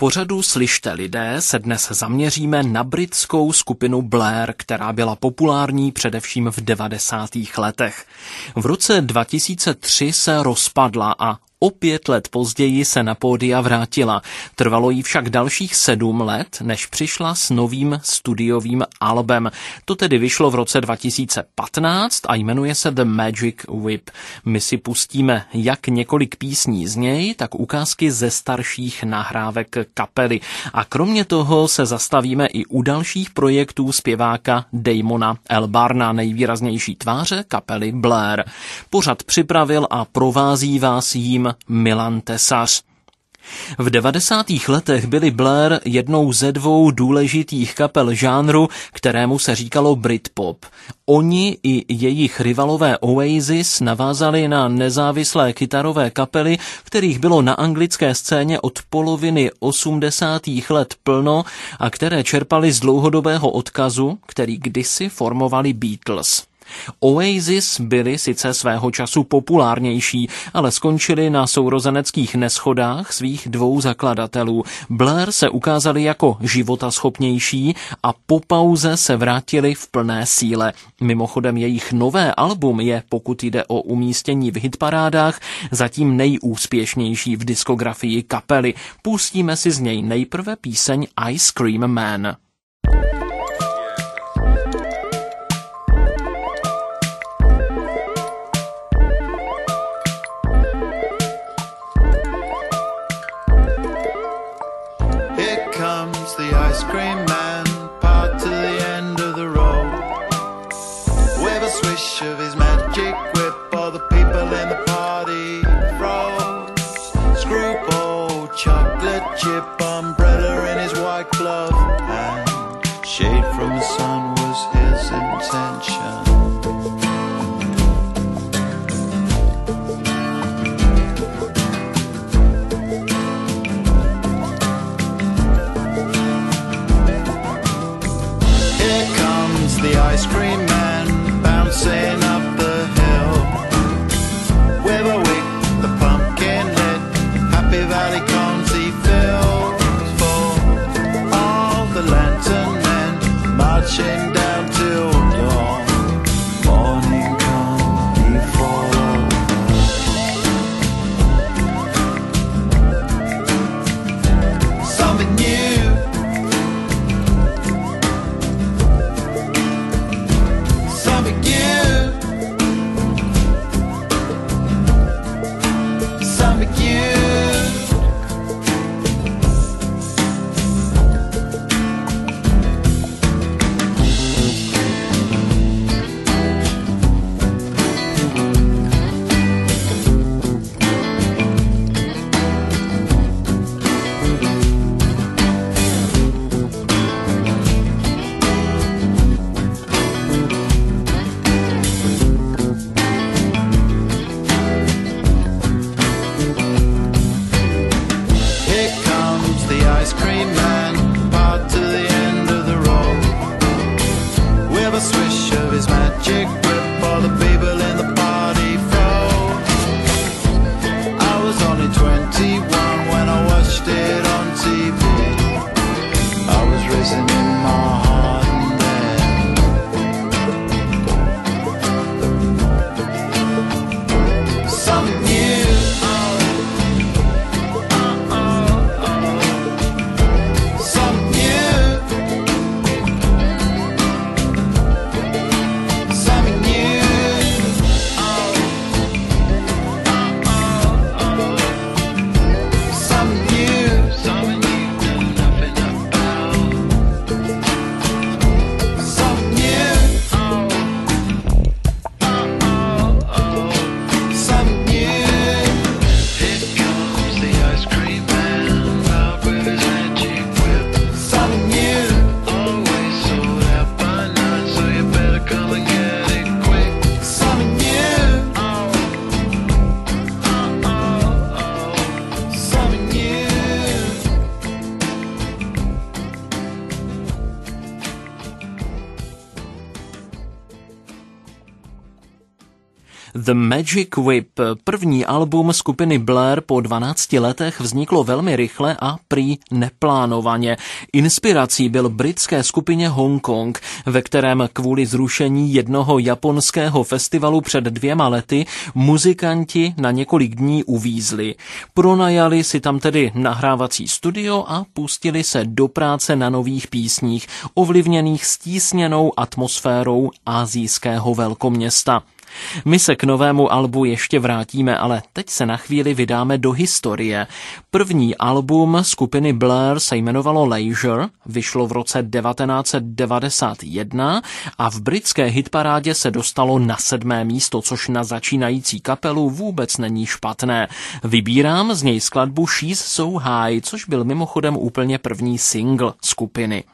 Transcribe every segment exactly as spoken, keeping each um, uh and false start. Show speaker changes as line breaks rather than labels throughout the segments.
pořadu Slyšte lidé se dnes zaměříme na britskou skupinu Blair, která byla populární především v devadesátých letech. V roce dva tisíce tři se rozpadla a o pět let později se na pódia vrátila. Trvalo jí však dalších sedm let, než přišla s novým studiovým albem. To tedy vyšlo v roce dva tisíce patnáct a jmenuje se The Magic Whip. My si pustíme jak několik písní z něj, tak ukázky ze starších nahrávek kapely. A kromě toho se zastavíme i u dalších projektů zpěváka Damona Albarna, nejvýraznější tváře kapely Blair. Pořad připravil a provází vás jím Milan Tesař. V devadesátých letech byli Blair jednou ze dvou důležitých kapel žánru, kterému se říkalo Britpop. Oni i jejich rivalové Oasis navázali na nezávislé kytarové kapely, kterých bylo na anglické scéně od poloviny osmdesátých let plno a které čerpali z dlouhodobého odkazu, který kdysi formovali Beatles. Oasis byli sice svého času populárnější, ale skončili na sourozeneckých neshodách svých dvou zakladatelů. Blair se ukázali jako životaschopnější a po pauze se vrátili v plné síle. Mimochodem jejich nové album je, pokud jde o umístění v hitparádách, zatím nejúspěšnější v diskografii kapely. Pustíme si z něj nejprve píseň Ice Cream Man.
The ice cream man part to the end of the road with a swish of his magic whip. All the people in the party froze. Screwball, chocolate chip, umbrella in his white glove, and shade from the sun was his intention. The ice cream man bouncing up the hill with a wick, the pumpkin lit, Happy Valley cones he filled for all the lantern men marching down till dawn. Morning come before something new. Something
The Magic Whip, první album skupiny Blair po dvanácti letech, vzniklo velmi rychle a prý neplánovaně. Inspirací byl britské skupině Hong Kong, ve kterém kvůli zrušení jednoho japonského festivalu před dvěma lety muzikanti na několik dní uvízli. Pronajali si tam tedy nahrávací studio a pustili se do práce na nových písních, ovlivněných stísněnou atmosférou asijského velkoměsta. My se k novému albu ještě vrátíme, ale teď se na chvíli vydáme do historie. První album skupiny Blair se jmenovalo Leisure, vyšlo v roce devatenáct set devadesát jedna a v britské hitparádě se dostalo na sedmé místo, což na začínající kapelu vůbec není špatné. Vybírám z něj skladbu She's So High, což byl mimochodem úplně první single skupiny.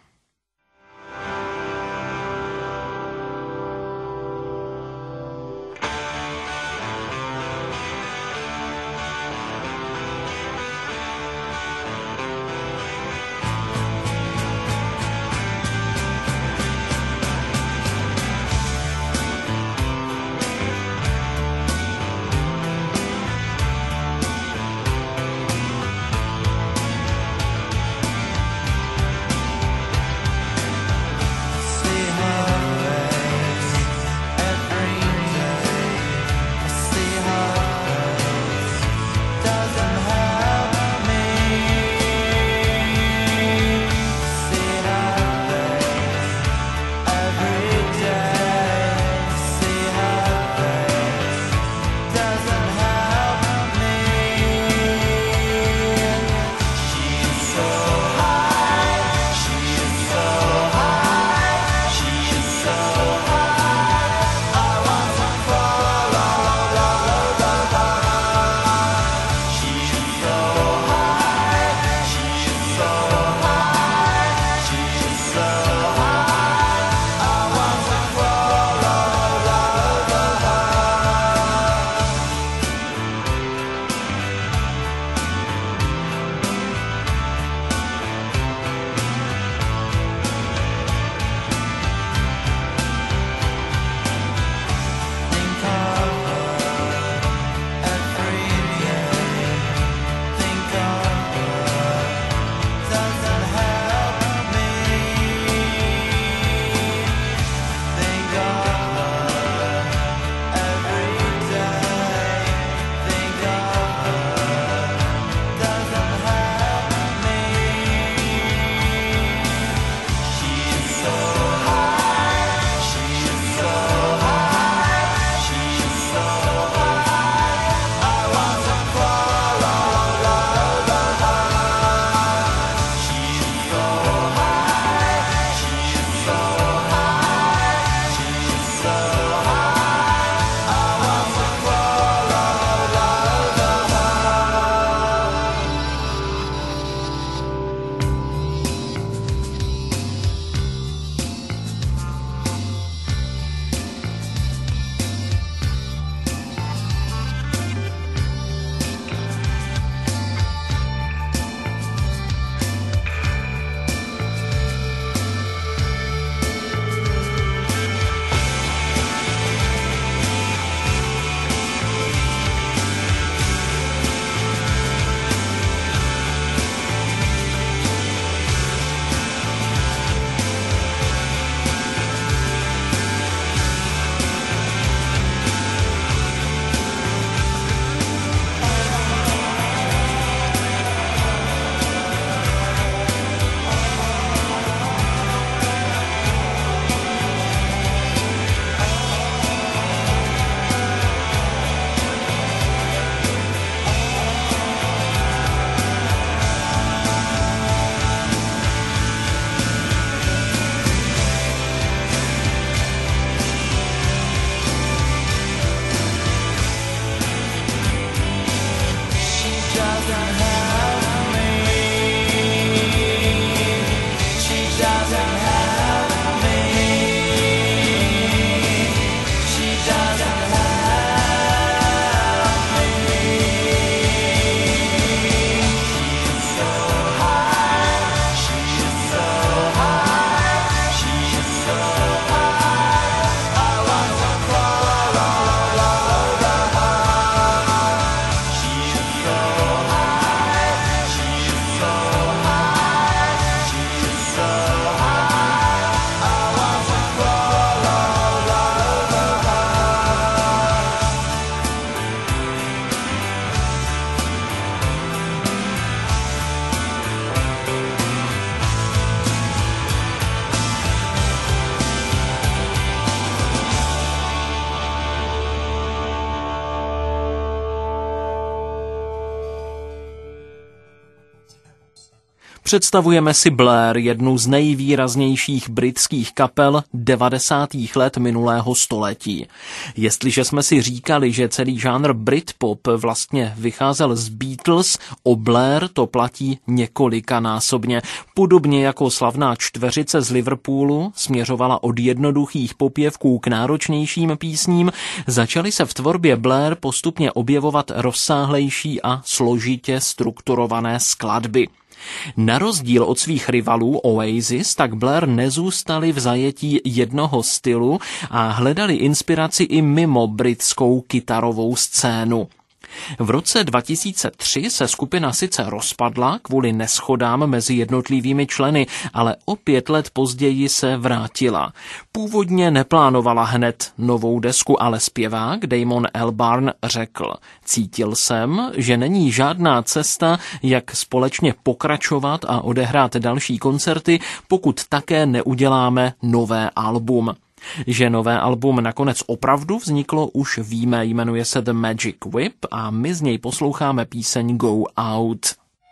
Představujeme si Blair, jednu z nejvýraznějších britských kapel devadesátých let minulého století. Jestliže jsme si říkali, že celý žánr Britpop vlastně vycházel z Beatles, o Blair to platí několikanásobně. Podobně jako slavná čtveřice z Liverpoolu směřovala od jednoduchých popěvků k náročnějším písním, začaly se v tvorbě Blair postupně objevovat rozsáhlejší a složitě strukturované skladby. Na rozdíl od svých rivalů Oasis, tak Blair nezůstali v zajetí jednoho stylu a hledali inspiraci i mimo britskou kytarovou scénu. V roce dva tisíce tři se skupina sice rozpadla kvůli neshodám mezi jednotlivými členy, ale o pět let později se vrátila. Původně neplánovala hned novou desku, ale zpěvák Damon Albarn řekl: cítil jsem, že není žádná cesta, jak společně pokračovat a odehrát další koncerty, pokud také neuděláme nové album. Že nové album nakonec opravdu vzniklo, už víme, jmenuje se The Magic Whip a my z něj posloucháme píseň Go Out.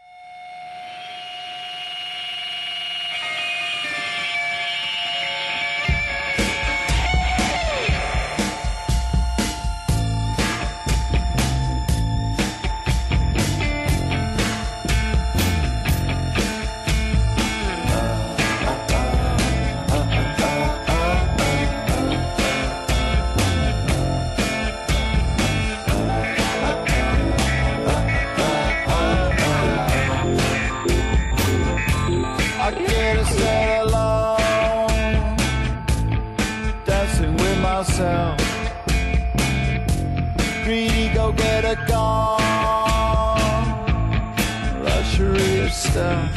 Greedy, go get a gun. Luxury of stuff.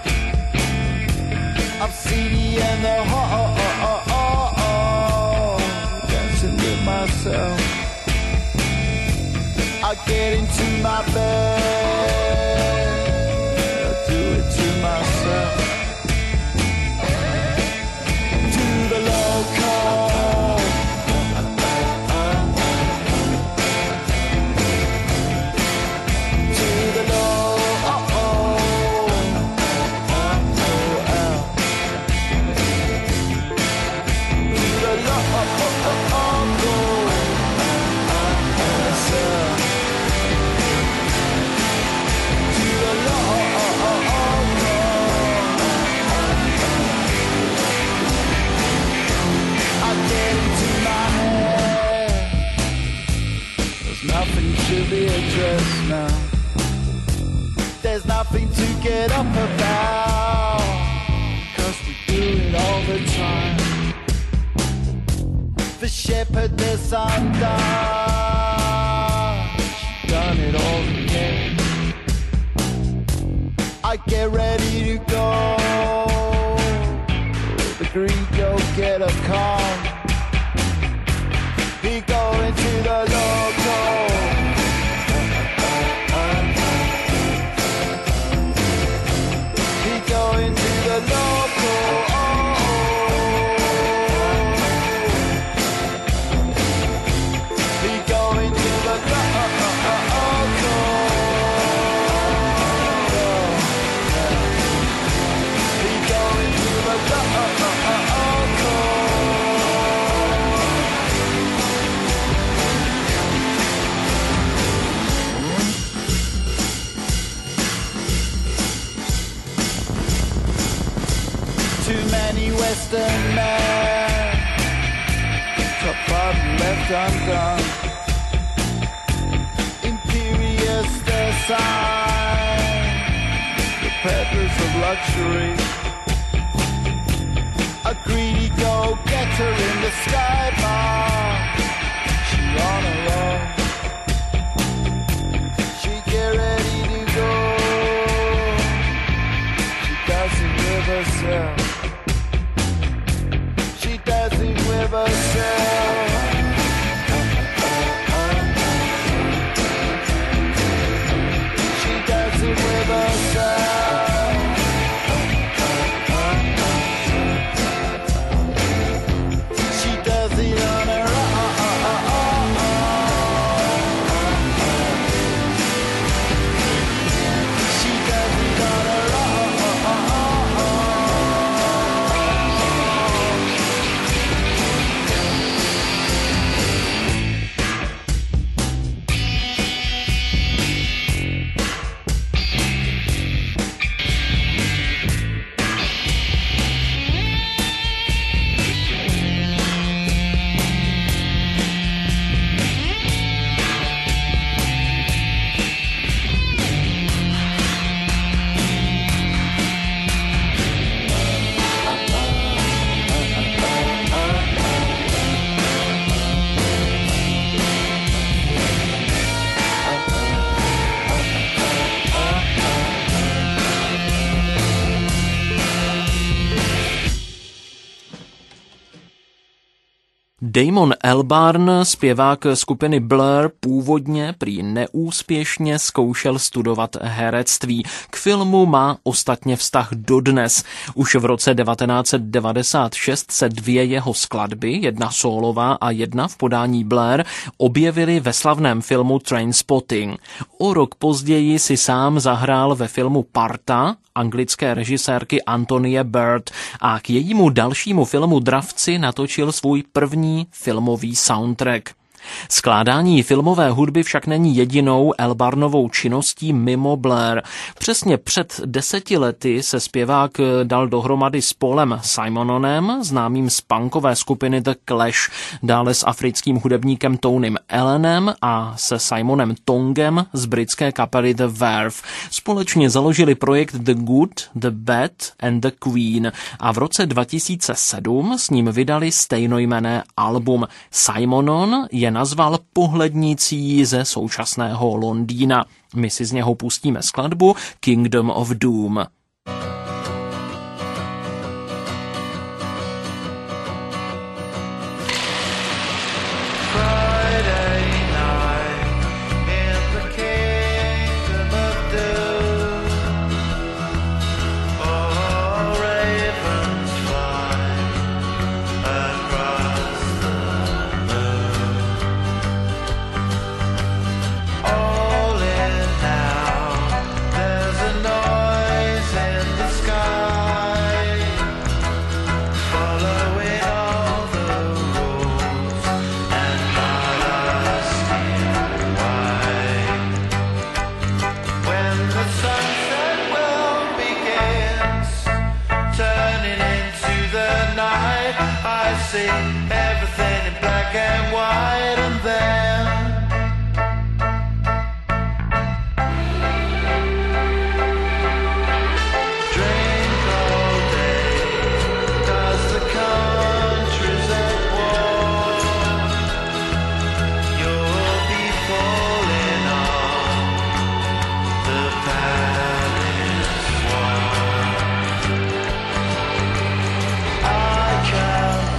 I'm seedy and the ho oh, oh, oh, oh, dancing with myself. I get into my bed, I do it to myself. To the local. Now. There's nothing to get up about, 'cause we do it all the time. The shepherdess undone, she's done it all again. I get ready to go, the green go get a car. We go into the local. Western man, top bottom left undone. Imperious design, the peddlers of luxury. A greedy go-getter in the sky bar. She on her own. She get ready to go. She doesn't live herself. Dancing with herself. She dancing with herself. She does it on her own. She does it on her own.
Damon Albarn, zpěvák skupiny Blur, původně prý neúspěšně zkoušel studovat herectví. K filmu má ostatně vztah dodnes. Už v roce devatenáct set devadesát šest se dvě jeho skladby, jedna sólová a jedna v podání Blur, objevily ve slavném filmu Trainspotting. O rok později si sám zahrál ve filmu Parta anglické režisérky Antonie Bird a k jejímu dalšímu filmu Dravci natočil svůj první filmový soundtrack. Skládání filmové hudby však není jedinou Albarnovou činností mimo Blur. Přesně před deseti lety se zpěvák dal dohromady s Paulem Simononem, známým z punkové skupiny The Clash, dále s africkým hudebníkem Tonym Allenem a se Simonem Tongem z britské kapely The Verve. Společně založili projekt The Good, The Bad and The Queen a v roce dva tisíce sedm s ním vydali stejnojmenné album. Simonon je nazval pohlednicí ze současného Londýna. My si z něho pustíme skladbu Kingdom of Doom.
Everything in black and white, and then drink all day, 'cause the country's at war. You'll be falling on the palace wall. I can't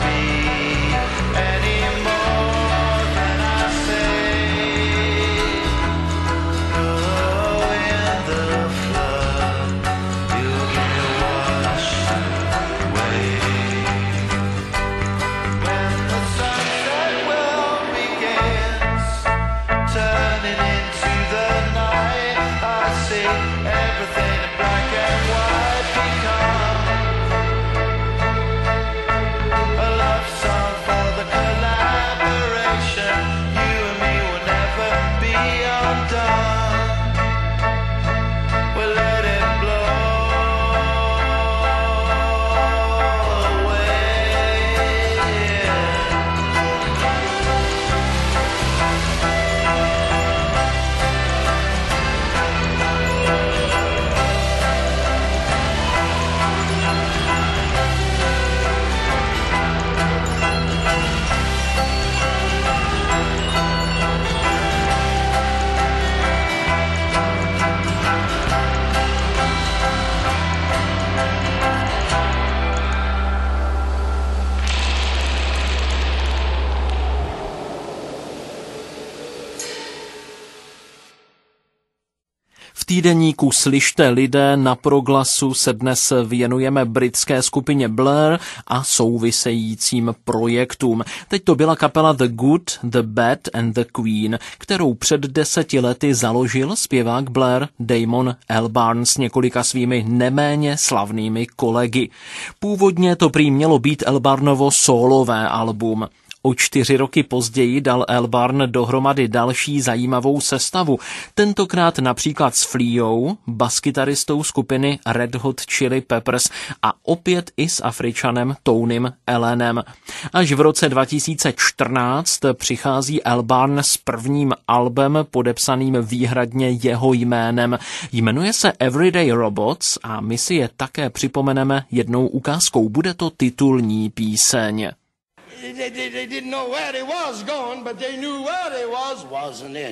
V týdeníku Slyšte lidé na Proglasu se dnes věnujeme britské skupině Blur a souvisejícím projektům. Teď to byla kapela The Good, The Bad and The Queen, kterou před deseti lety založil zpěvák Blur Damon Albarn s několika svými neméně slavnými kolegy. Původně to prý mělo být Albarnovo sólové album. O čtyři roky později dal Albarn dohromady další zajímavou sestavu, tentokrát například s Fleou, baskytaristou skupiny Red Hot Chili Peppers a opět i s Afričanem Tonym Allenem. Až v roce dva tisíce čtrnáct přichází Albarn s prvním albem podepsaným výhradně jeho jménem. Jmenuje se Everyday Robots a my si je také připomeneme jednou ukázkou. Bude to titulní píseň.
They, they, they didn't know where they was going, but they knew where they was, wasn't it?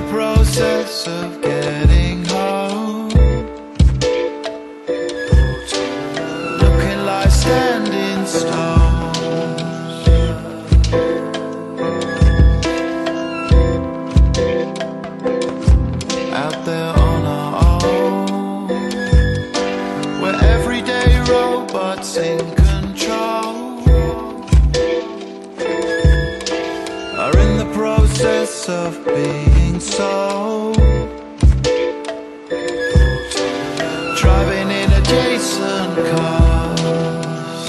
process of getting home, looking like standing stones, out there on our own, we're everyday robots in control, are in the process of being sold, driving in adjacent cars,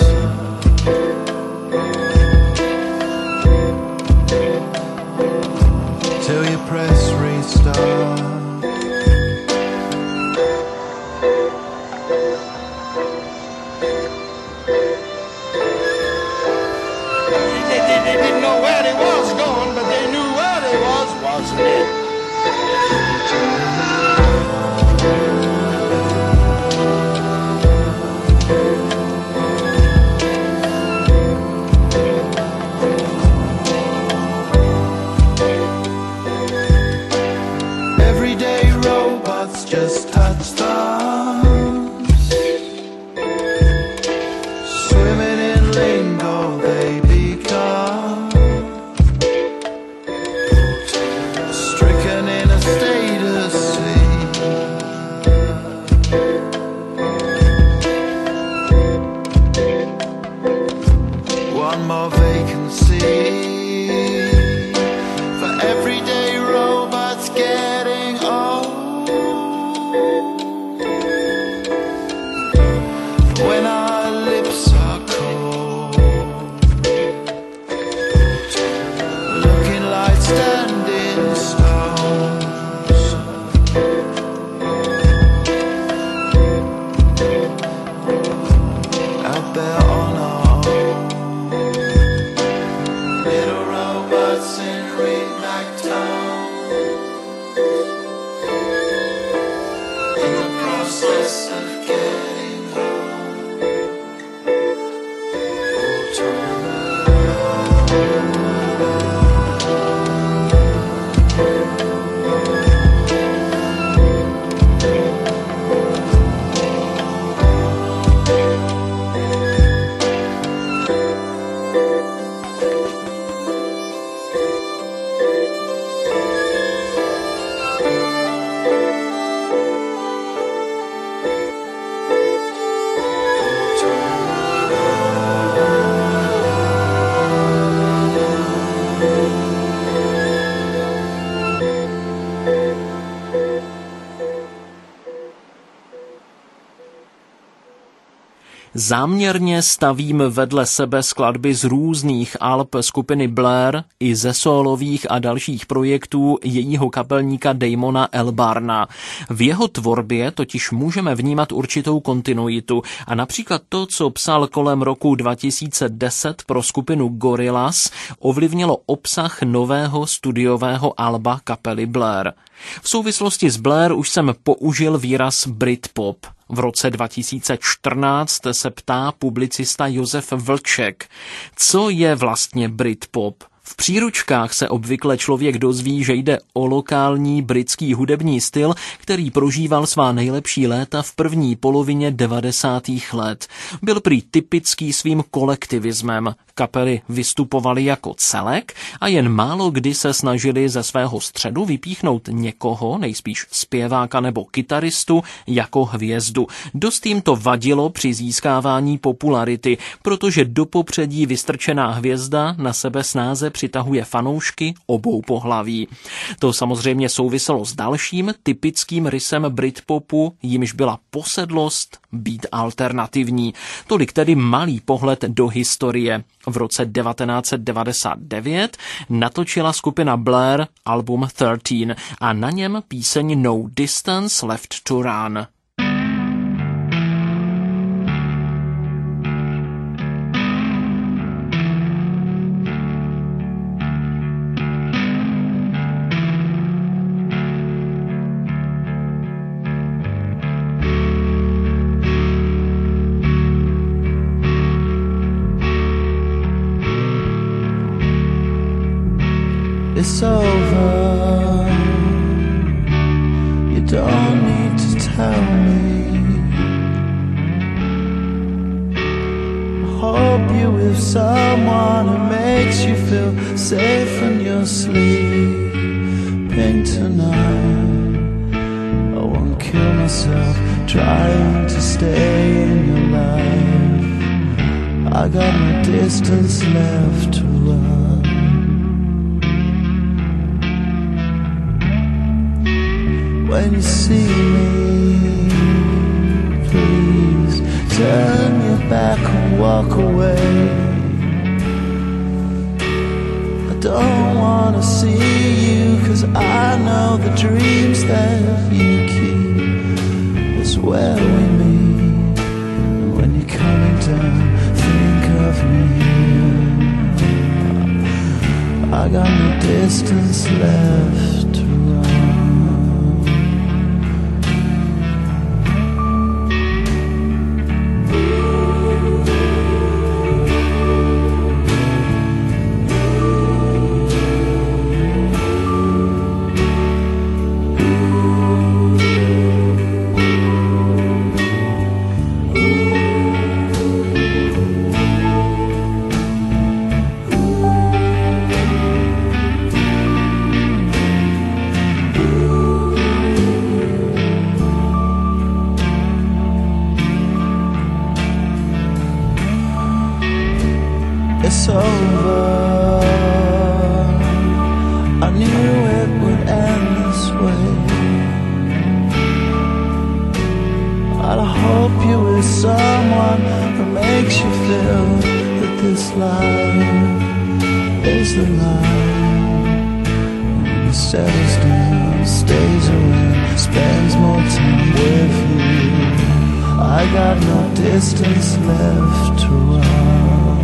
till you press restart.
They, they, they didn't know where they was going, but they knew where they was, wasn't it?
Everyday robots just touch thumbs, swimming in lingo they become, stricken in a status scene, one more vacancy for everyday robots getting old. When our lips are cold, looking like standing stones, out there on our own, little robots in ringback in the process of getting home.
Záměrně stavím vedle sebe skladby z různých alb skupiny Blair i ze sólových a dalších projektů jejího kapelníka Damona Albarna. V jeho tvorbě totiž můžeme vnímat určitou kontinuitu a například to, co psal kolem roku dva tisíce deset pro skupinu Gorillaz, ovlivnilo obsah nového studiového alba kapely Blair. V souvislosti s Blair už jsem použil výraz Britpop. V roce dva tisíce čtrnáct se ptá publicista Josef Vlček, co je vlastně Britpop. V příručkách se obvykle člověk dozví, že jde o lokální britský hudební styl, který prožíval svá nejlepší léta v první polovině devadesátých let. Byl prý typický svým kolektivismem. Kapely vystupovaly jako celek a jen málo kdy se snažili ze svého středu vypíchnout někoho, nejspíš zpěváka nebo kytaristu, jako hvězdu. Dost jim to vadilo při získávání popularity, protože do popředí vystrčená hvězda na sebe snáze přitahuje fanoušky obou pohlaví. To samozřejmě souviselo s dalším typickým rysem Britpopu, jímž byla posedlost být alternativní. Tolik tedy malý pohled do historie. V roce devatenáct set devadesát devět natočila skupina Blair album třináct a na něm píseň No Distance Left to Run.
It's over. don't need to tell me. I hope you're with someone who makes you feel safe when you're sleeping tonight. I won't kill myself trying to stay in your life. I got no distance left to run. When you see me, please turn your back and walk away. I don't wanna see you, 'cause I know the dreams that you keep is where we meet. And when you're coming down, think of me. I got no distance left to run. It's over. I knew it would end this way. But I hope you're with someone who makes you feel that this life is the life. And he settles down, stays around, spends more time with you. I got no distance left to run.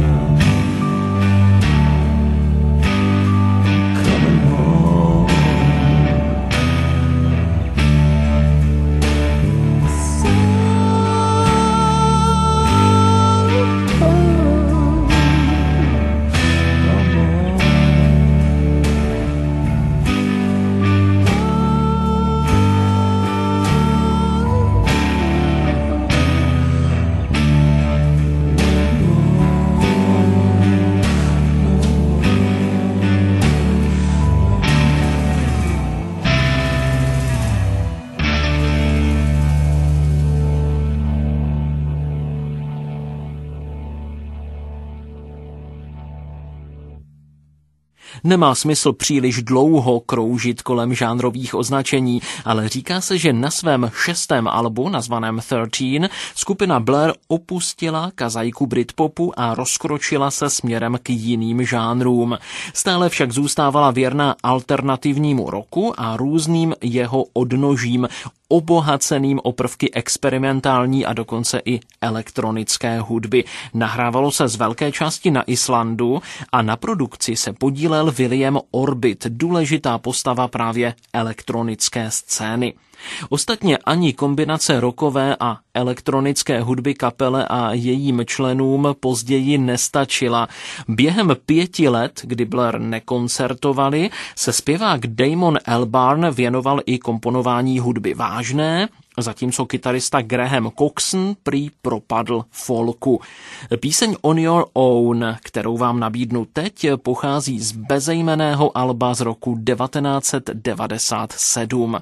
Nemá smysl příliš dlouho kroužit kolem žánrových označení, ale říká se, že na svém šestém albu, nazvaném třináct, skupina Blur opustila kazajku Britpopu a rozkročila se směrem k jiným žánrům. Stále však zůstávala věrná alternativnímu rocku a různým jeho odnožím, obohaceným o prvky experimentální a dokonce i elektronické hudby. Nahrávalo se z velké části na Islandu a na produkci se podílel William Orbit, důležitá postava právě elektronické scény. Ostatně ani kombinace rockové a elektronické hudby kapele a jejím členům později nestačila. Během pěti let, kdy Blur nekoncertovali, se zpěvák Damon Albarn věnoval i komponování hudby vážné, zatímco kytarista Graham Coxon prý propadl folku. Píseň On Your Own, kterou vám nabídnu teď, pochází z bezejmenného alba z roku devatenáct set devadesát sedm.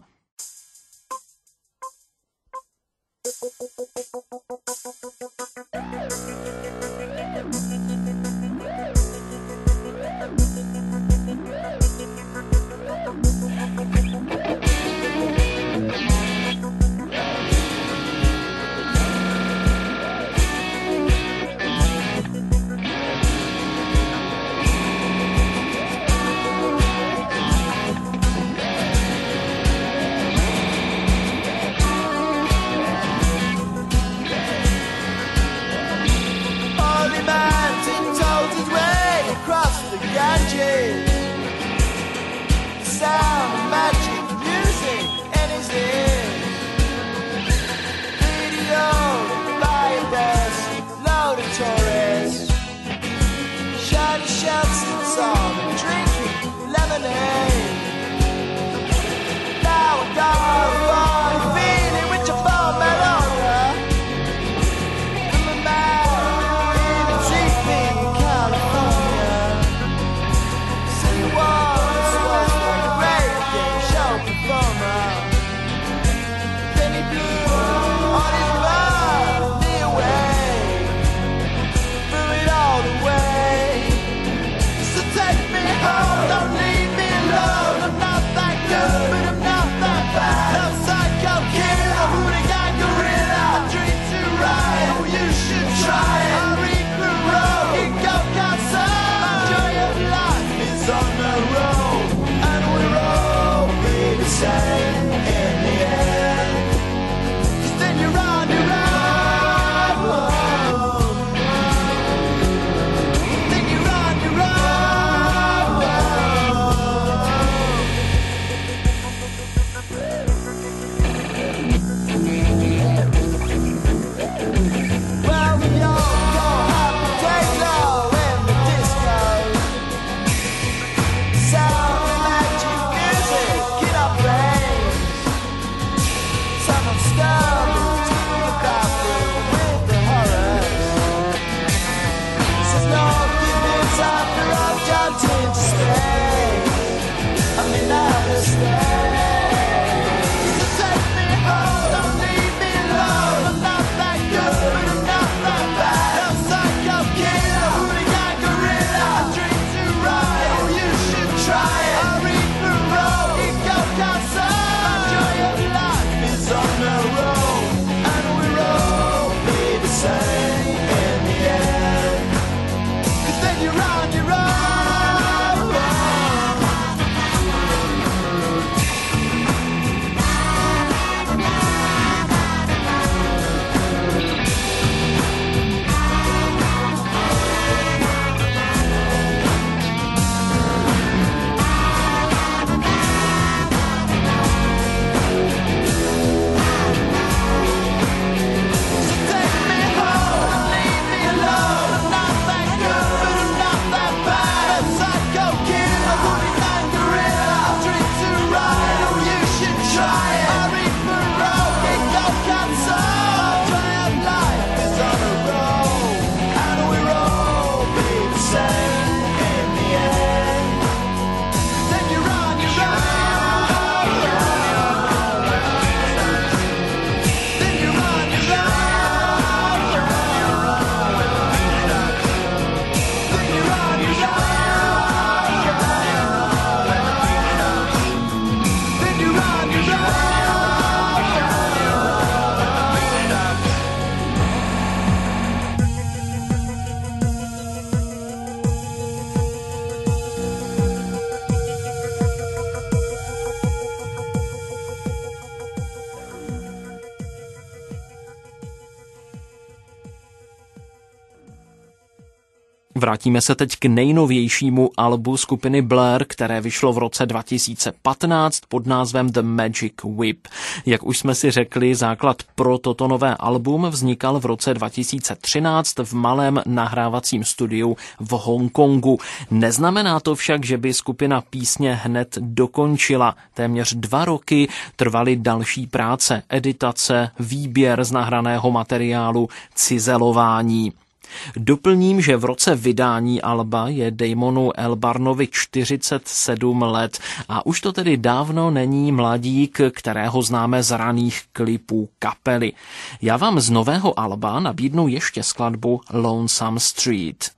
Vrátíme se teď k nejnovějšímu albu skupiny Blair, které vyšlo v roce dva tisíce patnáct pod názvem The Magic Whip. Jak už jsme si řekli, základ pro toto nové album vznikal v roce dva tisíce třináct v malém nahrávacím studiu v Hongkongu. Neznamená to však, že by skupina písně hned dokončila. Téměř dva roky trvaly další práce, editace, výběr z nahraného materiálu, cizelování. Doplním, že v roce vydání alba je Damonu Albarnovi čtyřicet sedm let a už to tedy dávno není mladík, kterého známe z raných klipů kapely. Já vám z nového alba nabídnu ještě skladbu Lonesome Street.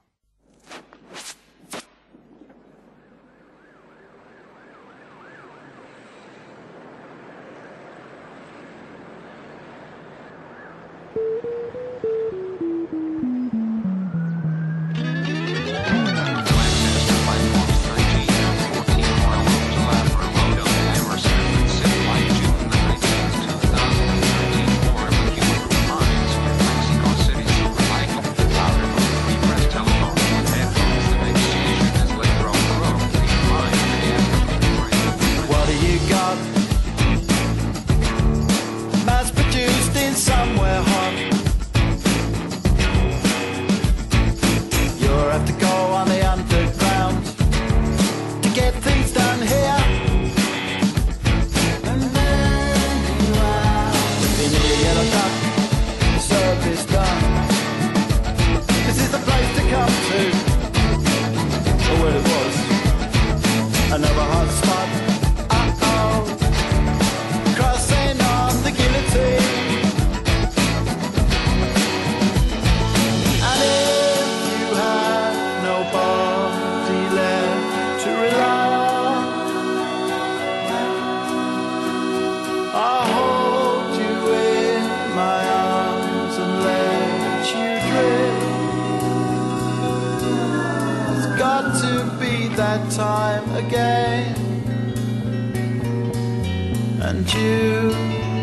And you,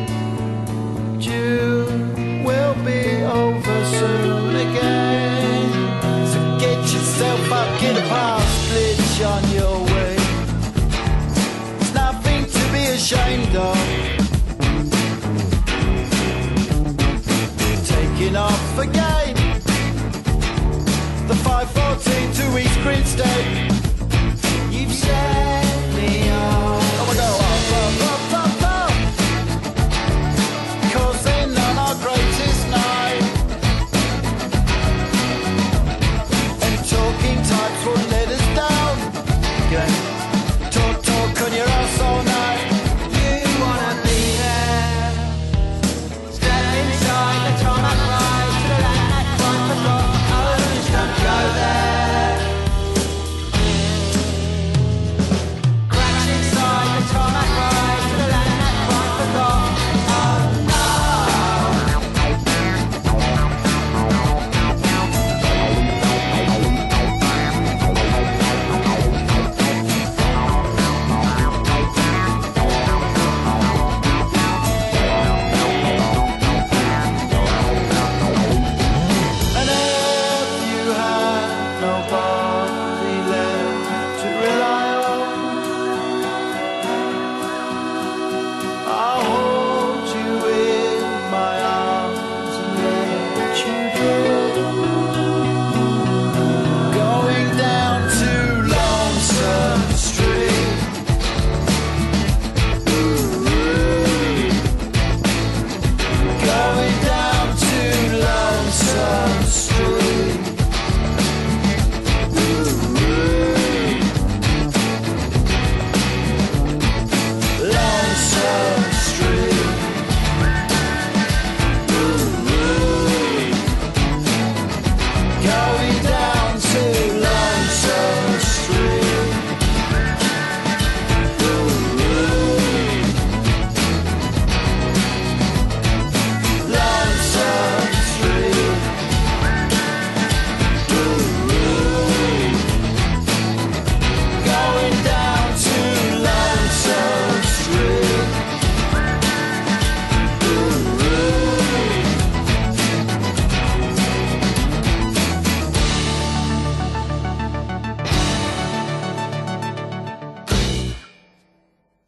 you will be over soon again. So get yourself up, get a partridge on your way. It's nothing to be ashamed of. Taking off again. The five fourteen to East Grinstead. You've set me on. Oh my God, up, up, up, up, up. Causing on our greatest night. And talking types won't let us down. Yeah. Talk, talk on your ass all night. You wanna be there. Step inside the tarmac ride to the land.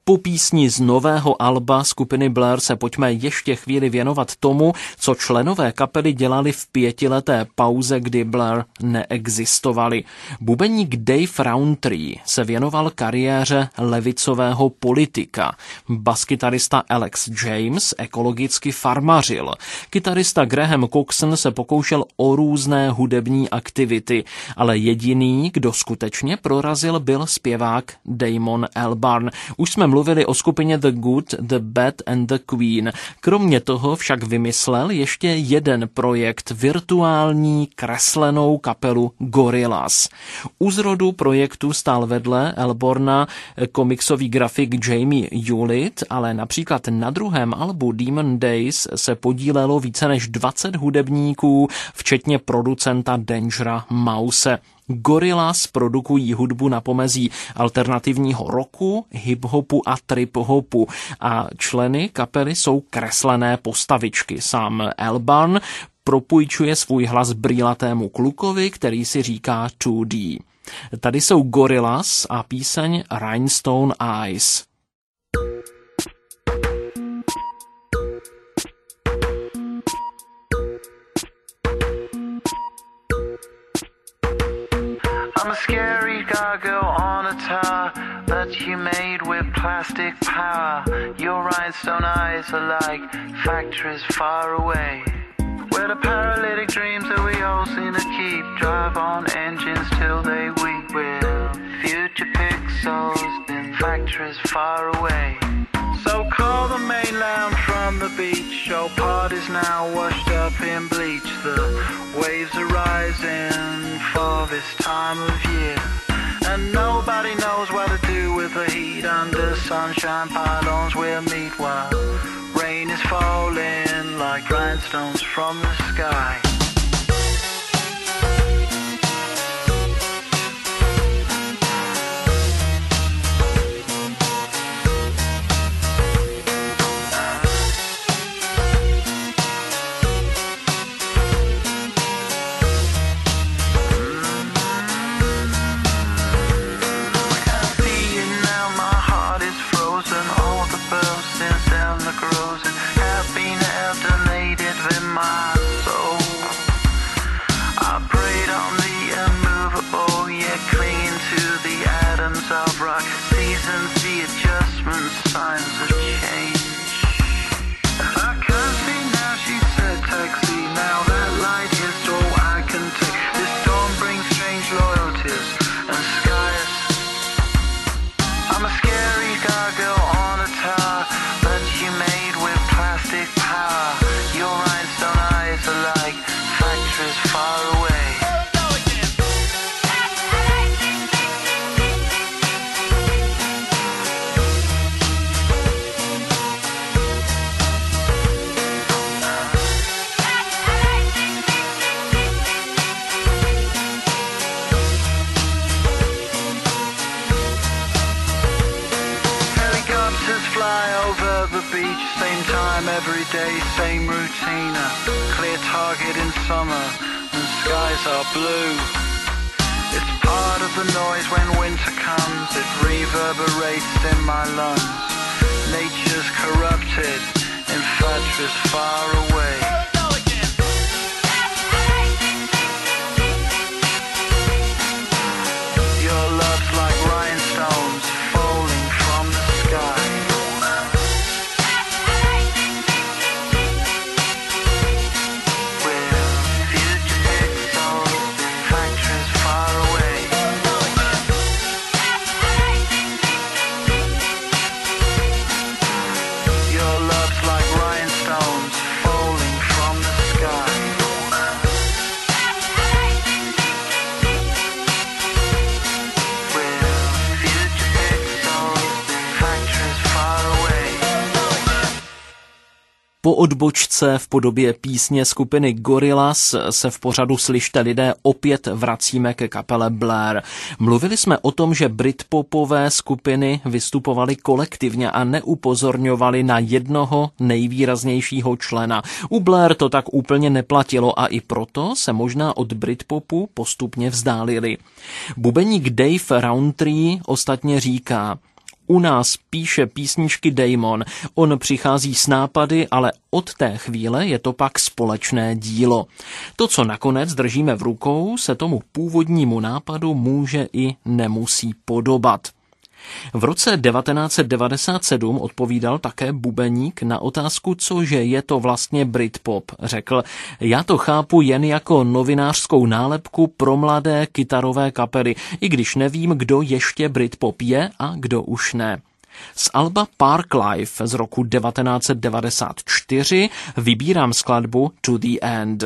Po písni z nového alba skupiny Blair se pojďme ještě chvíli věnovat tomu, co členové kapely dělali v pětileté pauze, kdy Blair neexistovali. Bubeník Dave Rowntree se věnoval kariéře levicového politika. Baskytarista Alex James ekologicky farmařil. Kytarista Graham Coxon se pokoušel o různé hudební aktivity, ale jediný, kdo skutečně prorazil, byl zpěvák Damon Albarn. Už jsme mluvili o skupině The Good, The Bad and The Queen. Kromě toho však vymyslel ještě jeden projekt, virtuální kreslenou kapelu Gorillaz. U zrodu projektu stál vedle Albarna komiksový grafik Jamie Hewlett, ale například na druhém albu Demon Days se podílelo více než dvacet hudebníků, včetně producenta Dangera Mouse. Gorillaz produkují hudbu na pomezí alternativního rocku, hip-hopu a trip-hopu a členy kapely jsou kreslené postavičky. Sám Albarn propůjčuje svůj hlas brýlatému klukovi, který si říká two D. Tady jsou Gorillaz a píseň Rhinestone Eyes.
I'm a scary gargoyle on a tower that you made with plastic power. Your rhinestone eyes are like factories far away, where the paralytic dreams that we all seem to keep drive on engines till they weep. With future pixels in factories far away. So call the mainland from the beach. Your party's now washed up in bleach. The waves are rising for this time of year, and nobody knows what to do with the heat. Under sunshine pylons we'll meet while rain is falling like rhinestones from the sky. Every day, same routine, a clear target in summer and skies are blue. It's part of the noise when winter comes, it reverberates in my lungs. Nature's corrupted in factories far away. Your love's like rhinestones falling from the sky.
Po odbočce v podobě písně skupiny Gorillaz se v pořadu Slyšte lidé opět vracíme ke kapele Blair. Mluvili jsme o tom, že britpopové skupiny vystupovaly kolektivně a neupozorňovaly na jednoho nejvýraznějšího člena. U Blair to tak úplně neplatilo a i proto se možná od britpopu postupně vzdálili. Bubeník Dave Rowntree ostatně říká: U nás píše písničky Damon, on přichází s nápady, ale od té chvíle je to pak společné dílo. To, co nakonec držíme v rukou, se tomu původnímu nápadu může i nemusí podobat. V roce devatenáct set devadesát sedm odpovídal také bubeník na otázku, cože je to vlastně Britpop. Řekl, já to chápu jen jako novinářskou nálepku pro mladé kytarové kapely, i když nevím, kdo ještě Britpop je a kdo už ne. Z alba Park Life z roku devatenáct set devadesát čtyři vybírám skladbu To the End.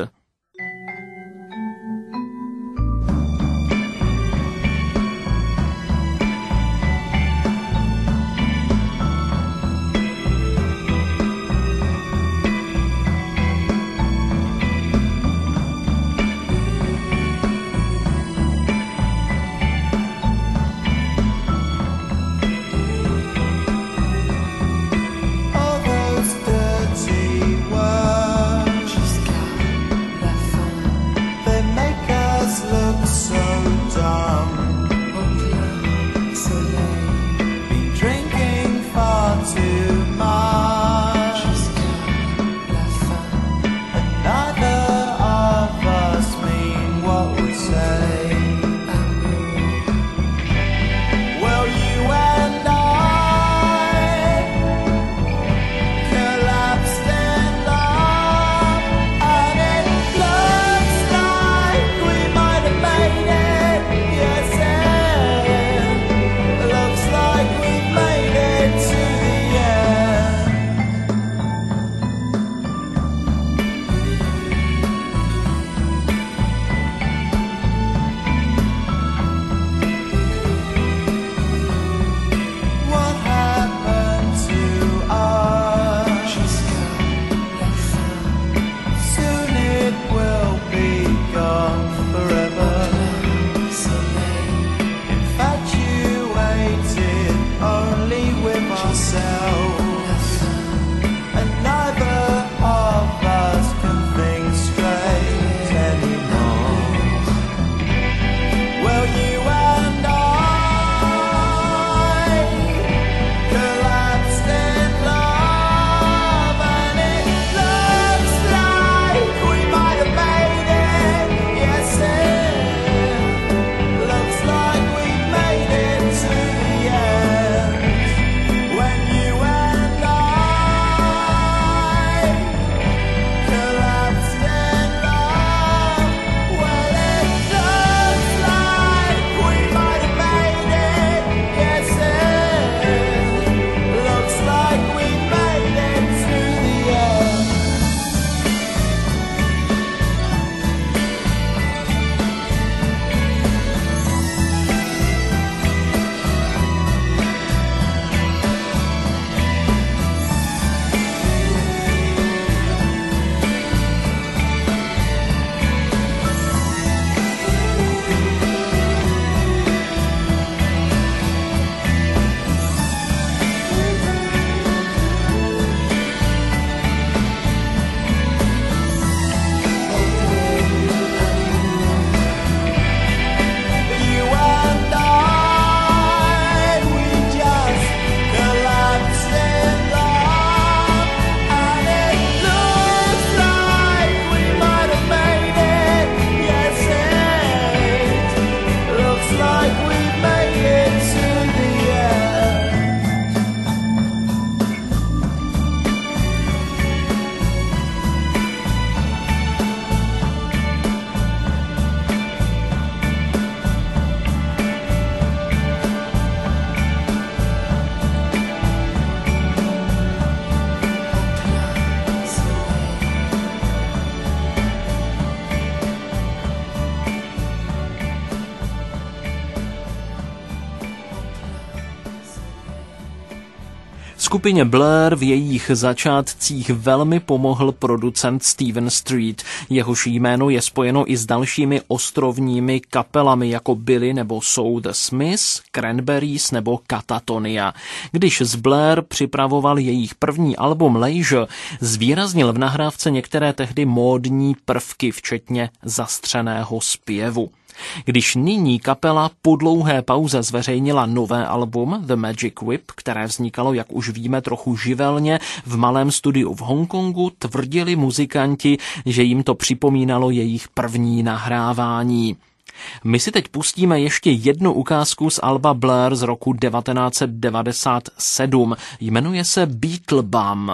Skupině Blair v jejich začátcích velmi pomohl producent Steven Street. Jehož jméno je spojeno i s dalšími ostrovními kapelami jako Billy nebo So the Smiths, Cranberries nebo Katatonia. Když z Blair připravoval jejich první album Leisure, zvýraznil v nahrávce některé tehdy módní prvky, včetně zastřeného zpěvu. Když nyní kapela po dlouhé pauze zveřejnila nové album The Magic Whip, které vznikalo, jak už víme, trochu živelně v malém studiu v Hongkongu, tvrdili muzikanti, že jim to připomínalo jejich první nahrávání. My si teď pustíme ještě jednu ukázku z alba Blur z roku devatenáct set devadesát sedm. Jmenuje se Beetlebum.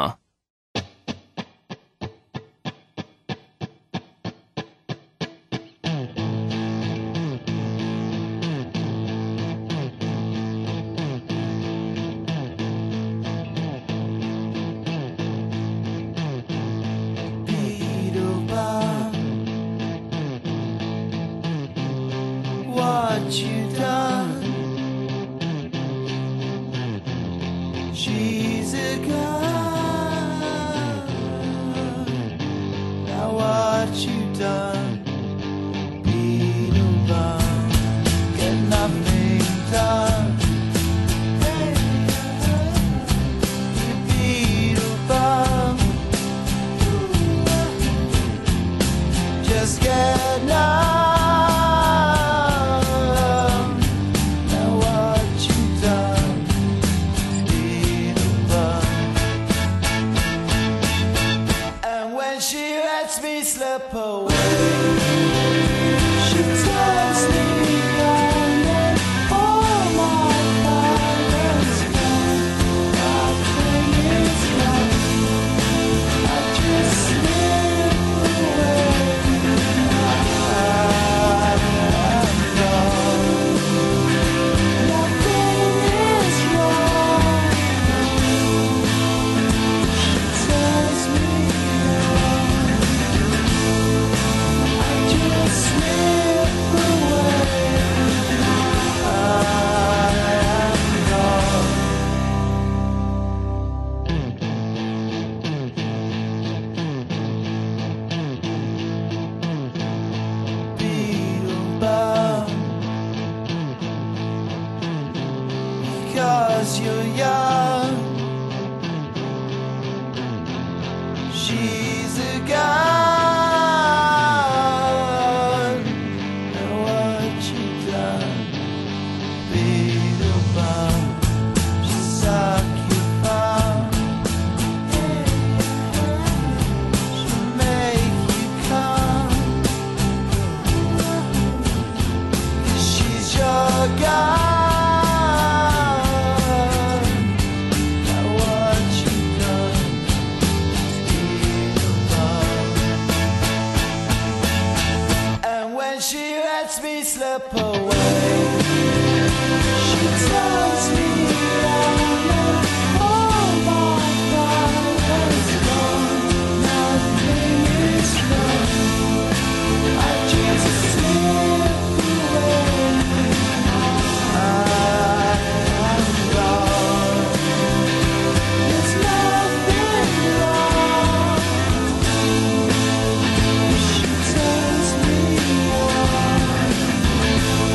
What you done? She's a gun. Now what you done? Beetlebum, get nothing done. Beetlebum, just get nothing. Slip away. She tells me that all my violence gone. Nothing is right. I just slip away. I am gone. Nothing is wrong. She tells me because you're young, she's a gun. And what you done, Beetlebum? She suck you up, she'll make you come, 'cause she's your gun. Me slip away. She tells me that all my violence gone. Nothing is wrong. I just slip away. I am gone. There's nothing wrong. She tells me why.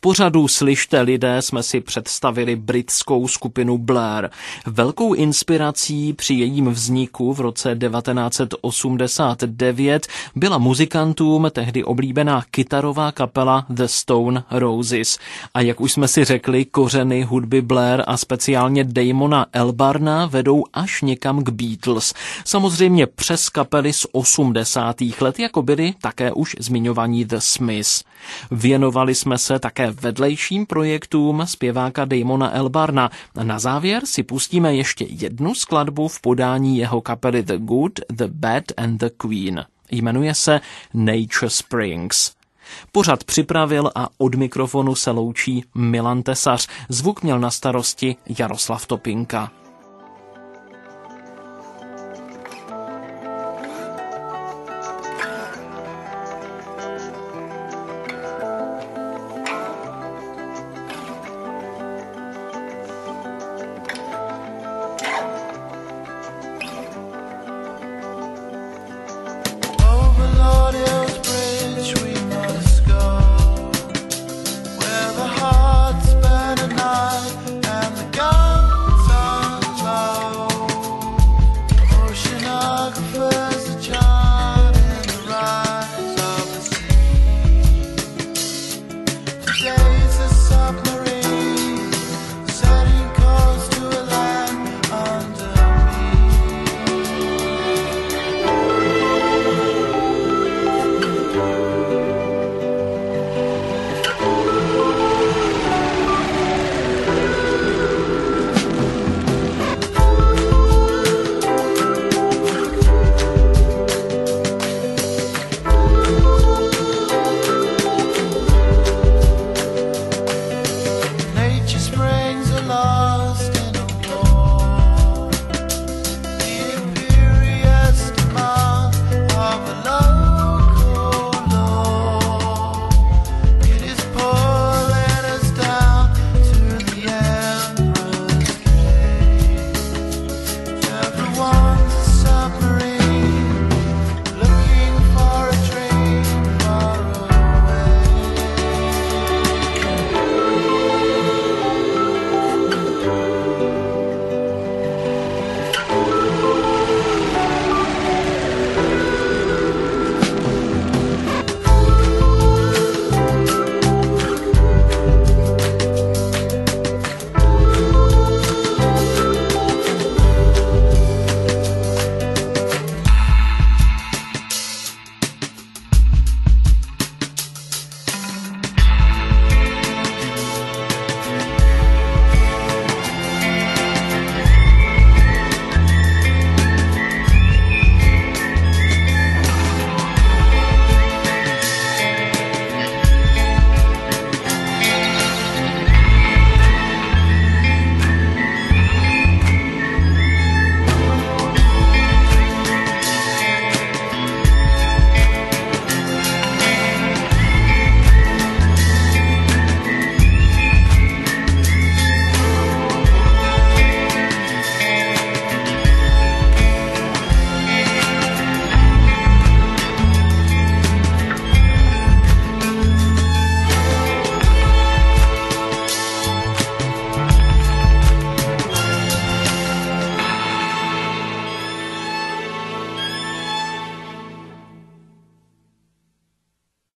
pořadu Slyšte lidé jsme si představili britskou skupinu Blair. Velkou inspirací při jejím vzniku v roce devatenáct set osmdesát devět byla muzikantům tehdy oblíbená kytarová kapela The Stone Roses. A jak už jsme si řekli, kořeny hudby Blair a speciálně Damona Albarna vedou až někam k Beatles. Samozřejmě přes kapely z osmdesátých let, jako byli také už zmiňovaní The Smiths. Věnovali jsme se také vedlejším projektům zpěváka Damona Albarna. Na závěr si pustíme ještě jednu skladbu v podání jeho kapely The Good, The Bad and The Queen. Jmenuje se Nature Springs. Pořad připravil a od mikrofonu se loučí Milan Tesař. Zvuk měl na starosti Jaroslav Topinka.